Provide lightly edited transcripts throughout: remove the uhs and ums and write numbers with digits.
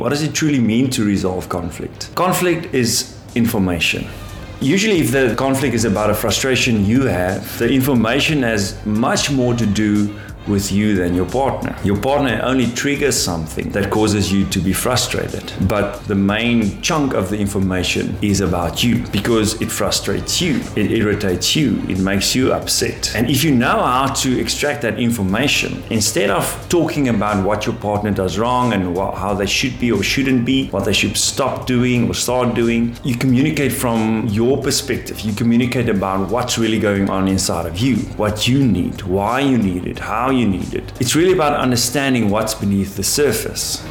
What does it truly mean to resolve conflict? Conflict is information. Usually if the conflict is about a frustration you have, the information has much more to do with you than your partner. Your partner only triggers something that causes you to be frustrated. But the main chunk of the information is about you because it frustrates you, it irritates you, it makes you upset. And if you know how to extract that information, instead of talking about what your partner does wrong and how they should be or shouldn't be, what they should stop doing or start doing, you communicate from your perspective. You communicate about what's really going on inside of you, what you need, why you need it, how you need it. It's really about understanding what's beneath the surface.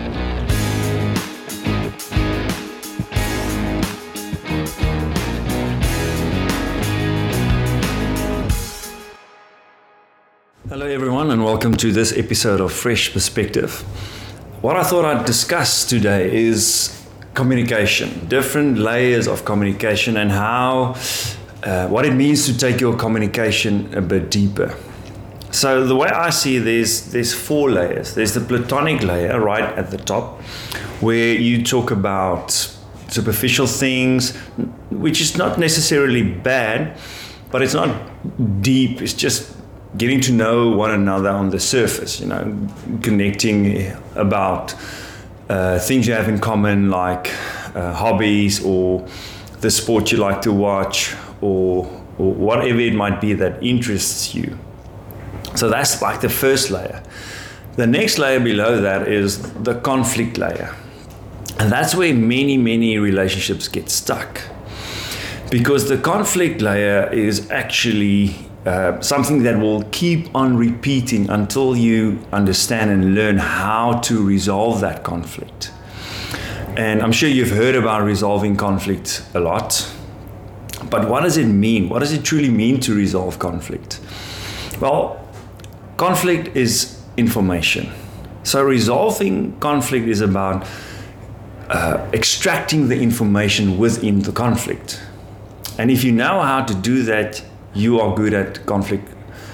Hello everyone and welcome to this episode of Fresh Perspective. What I thought I'd discuss today is communication, different layers of communication and how what it means to take your communication a bit deeper. So the way I see there's four layers. There's the platonic layer right at the top, where you talk about superficial things, which is not necessarily bad, but it's not deep. It's just getting to know one another on the surface, connecting about things you have in common, like hobbies or the sport you like to watch or whatever it might be that interests you. So that's like the first layer. The next layer below that is the conflict layer. And that's where many relationships get stuck. Because the conflict layer is actually something that will keep on repeating until you understand and learn how to resolve that conflict. And I'm sure you've heard about resolving conflict a lot. But what does it mean? What does it truly mean to resolve conflict? Well, conflict is information. So resolving conflict is about extracting the information within the conflict. And if you know how to do that, you are good at conflict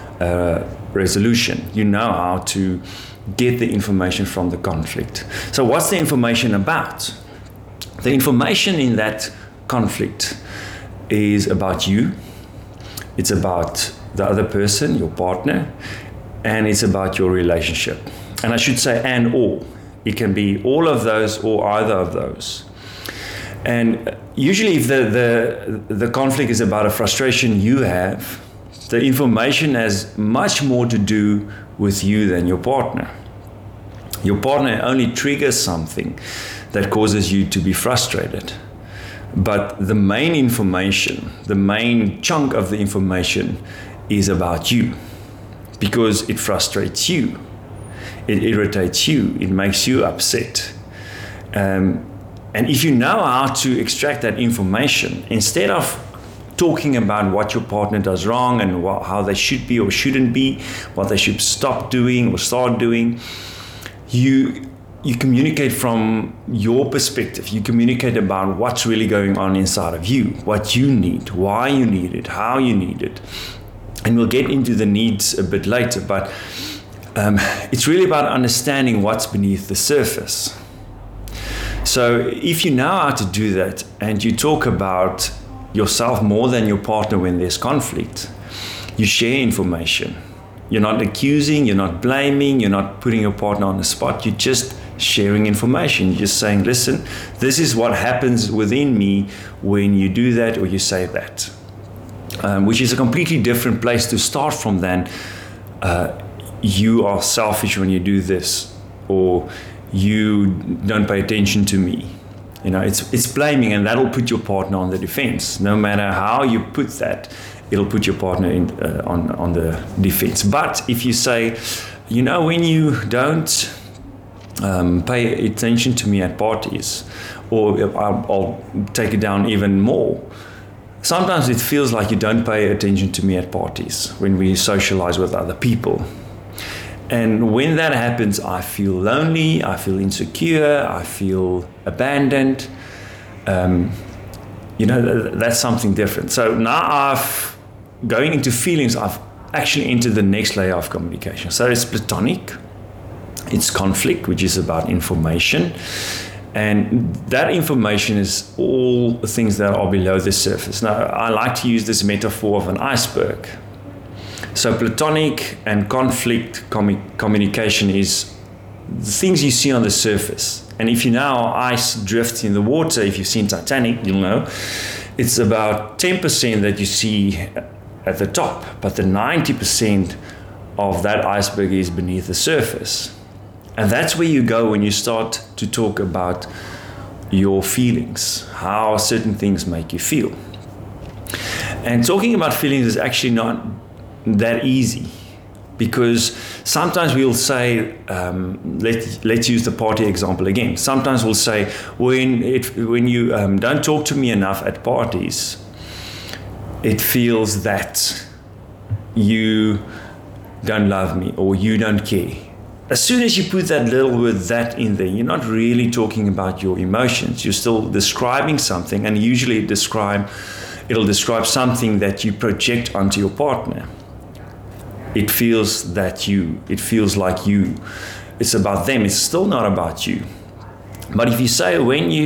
resolution. You know how to get the information from the conflict. So what's the information about? The information in that conflict is about you. It's about the other person, your partner, and it's about your relationship. And I should say and or. It can be all of those or either of those. And usually if the conflict is about a frustration you have, the information has much more to do with you than your partner. Your partner only triggers something that causes you to be frustrated. But the main information, the main chunk of the information is about you because it frustrates you, it irritates you, it makes you upset. And if you know how to extract that information, instead of talking about what your partner does wrong and how they should be or shouldn't be, what they should stop doing or start doing, you communicate from your perspective. You communicate about what's really going on inside of you, what you need, why you need it, how you need it. And we'll get into the needs a bit later, but it's really about understanding what's beneath the surface. So if you know how to do that and you talk about yourself more than your partner when there's conflict, you share information. You're not accusing, you're not blaming, you're not putting your partner on the spot, you're just sharing information. You're just saying, listen, this is what happens within me when you do that or you say that. Which is a completely different place to start from than you are selfish when you do this, or you don't pay attention to me. It's blaming, and that'll put your partner on the defense. No matter how you put that, it'll put your partner on the defense. But if you say, when you don't pay attention to me at parties, or I'll take it down even more. Sometimes it feels like you don't pay attention to me at parties when we socialize with other people. And when that happens, I feel lonely, I feel insecure, I feel abandoned. That's something different. So now going into feelings, I've actually entered the next layer of communication. So it's platonic. It's conflict, which is about information. And that information is all the things that are below the surface. Now, I like to use this metaphor of an iceberg. So platonic and conflict communication is the things you see on the surface. And if you know ice drifts in the water, if you've seen Titanic, you'll know, it's about 10% that you see at the top, but the 90% of that iceberg is beneath the surface. And that's where you go when you start to talk about your feelings, how certain things make you feel. And talking about feelings is actually not that easy, because sometimes we'll say, let's use the party example again. Sometimes we'll say, when you don't talk to me enough at parties, it feels that you don't love me or you don't care. As soon as you put that little word "that" in there, you're not really talking about your emotions. You're still describing something, and usually it'll describe something that you project onto your partner. It feels like you. It's about them. It's still not about you. But if you say,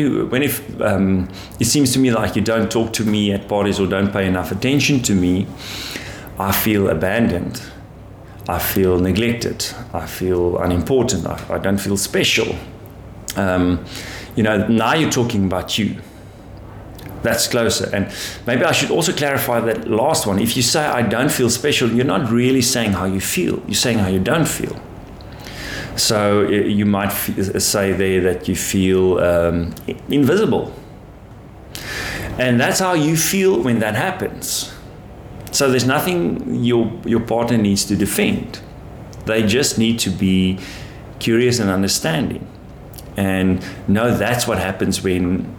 it seems to me like you don't talk to me at parties or don't pay enough attention to me, I feel abandoned. I feel neglected. I feel unimportant. I don't feel special. Now you're talking about you. That's closer. And maybe I should also clarify that last one. If you say I don't feel special, you're not really saying how you feel. You're saying how you don't feel. So you might say there that you feel invisible. And that's how you feel when that happens. So there's nothing your partner needs to defend. They just need to be curious and understanding, and know that's what happens when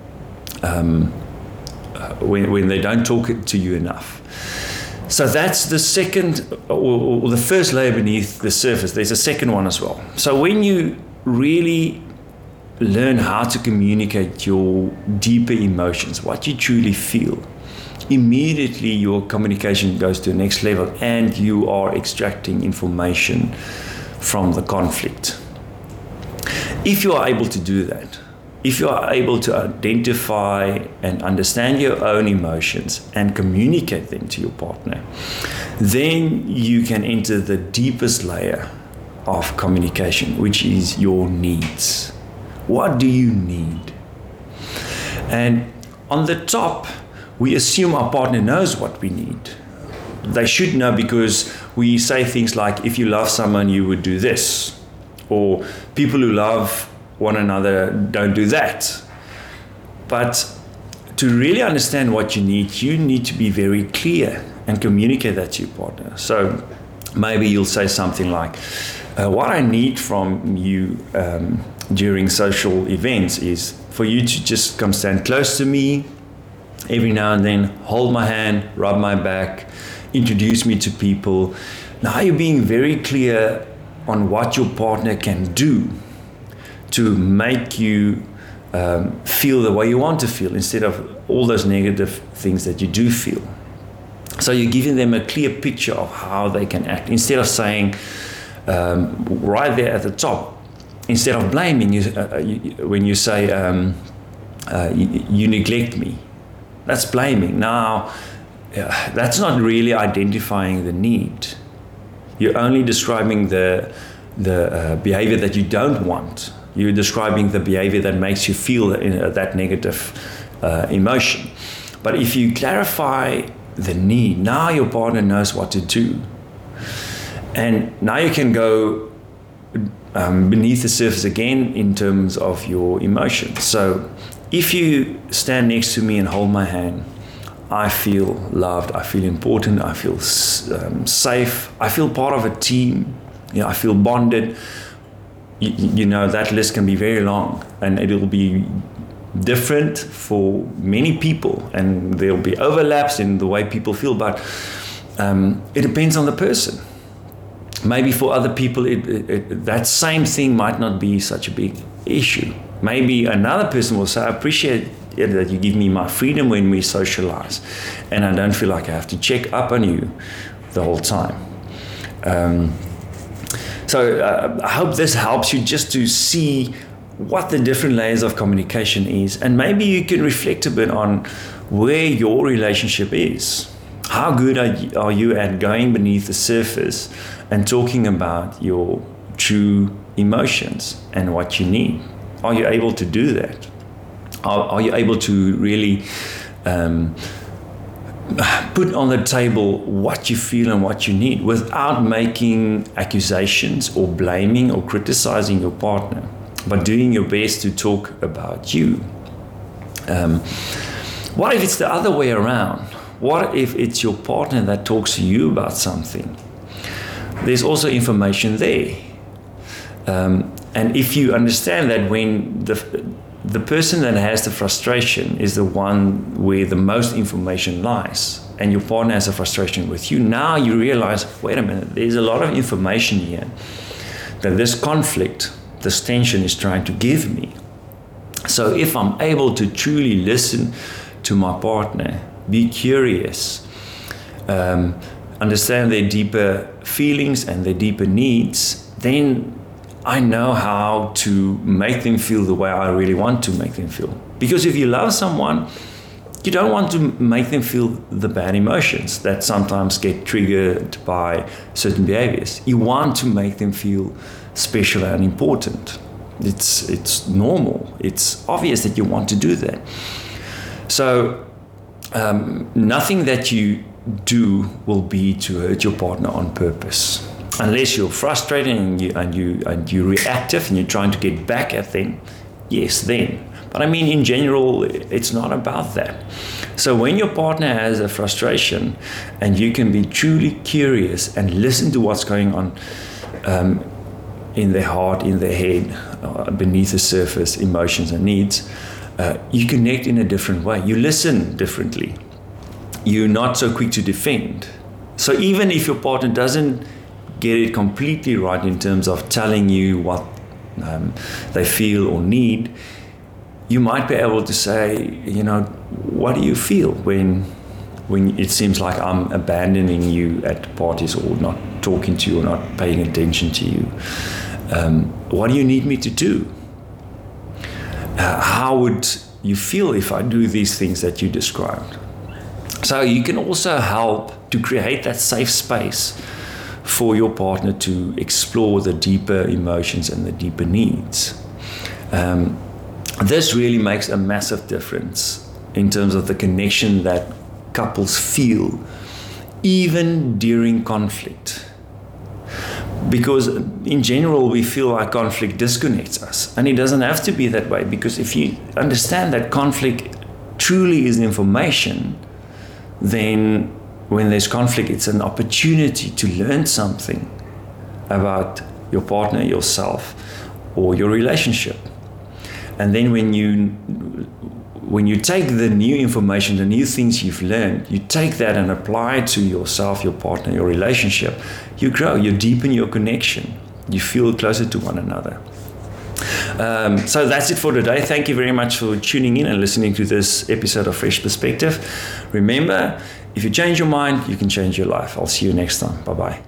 they don't talk to you enough. So that's the second or the first layer beneath the surface. There's a second one as well. So when you really learn how to communicate your deeper emotions, what you truly feel, immediately your communication goes to the next level and you are extracting information from the conflict. If you are able to do that, if you are able to identify and understand your own emotions and communicate them to your partner, then you can enter the deepest layer of communication, which is your needs. What do you need? And on the top, we assume our partner knows what we need. They should know, because we say things like, if you love someone, you would do this. Or people who love one another don't do that. But to really understand what you need to be very clear and communicate that to your partner. So maybe you'll say something like, what I need from you during social events is for you to just come stand close to me, every now and then, hold my hand, rub my back, introduce me to people. Now you're being very clear on what your partner can do to make you feel the way you want to feel, instead of all those negative things that you do feel. So you're giving them a clear picture of how they can act, instead of saying right there at the top, instead of blaming you, when you say you neglect me. That's blaming. Now, that's not really identifying the need. You're only describing the behavior that you don't want. You're describing the behavior that makes you feel that negative emotion. But if you clarify the need, now your partner knows what to do. And now you can go beneath the surface again in terms of your emotions. So if you stand next to me and hold my hand, I feel loved, I feel important, I feel safe, I feel part of a team, I feel bonded. That list can be very long, and it will be different for many people, and there will be overlaps in the way people feel, but it depends on the person. Maybe for other people, that same thing might not be such a big issue. Maybe another person will say, I appreciate that you give me my freedom when we socialize, and I don't feel like I have to check up on you the whole time. So I hope this helps you just to see what the different layers of communication is, and maybe you can reflect a bit on where your relationship is. How good are you at going beneath the surface and talking about your true emotions and what you need? Are you able to do that? Are you able to really put on the table what you feel and what you need without making accusations or blaming or criticizing your partner, but doing your best to talk about you? What if it's the other way around? What if it's your partner that talks to you about something? There's also information there. And if you understand that when the person that has the frustration is the one where the most information lies, and your partner has a frustration with you, now you realize, wait a minute, there's a lot of information here that this conflict, this tension is trying to give me. So if I'm able to truly listen to my partner, be curious, understand their deeper feelings and their deeper needs, then I know how to make them feel the way I really want to make them feel. Because if you love someone, you don't want to make them feel the bad emotions that sometimes get triggered by certain behaviors. You want to make them feel special and important. It's normal. It's obvious that you want to do that. So nothing that you do will be to hurt your partner on purpose. Unless you're frustrated and you're reactive and you're trying to get back at them, yes, then. But I mean, in general, it's not about that. So when your partner has a frustration and you can be truly curious and listen to what's going on in their heart, in their head, beneath the surface, emotions and needs, you connect in a different way. You listen differently. You're not so quick to defend. So even if your partner doesn't get it completely right in terms of telling you what they feel or need, you might be able to say, what do you feel when it seems like I'm abandoning you at parties or not talking to you or not paying attention to you? What do you need me to do? How would you feel if I do these things that you described? So you can also help to create that safe space for your partner to explore the deeper emotions and the deeper needs. This really makes a massive difference in terms of the connection that couples feel even during conflict. Because in general, we feel like conflict disconnects us. And it doesn't have to be that way, because if you understand that conflict truly is information, then when there's conflict, it's an opportunity to learn something about your partner, yourself, or your relationship. And then when you take the new information, the new things you've learned, you take that and apply it to yourself, your partner, your relationship, you grow, you deepen your connection, you feel closer to one another. So that's it for today. Thank you very much for tuning in and listening to this episode of Fresh Perspective. Remember, if you change your mind, you can change your life. I'll see you next time. Bye-bye.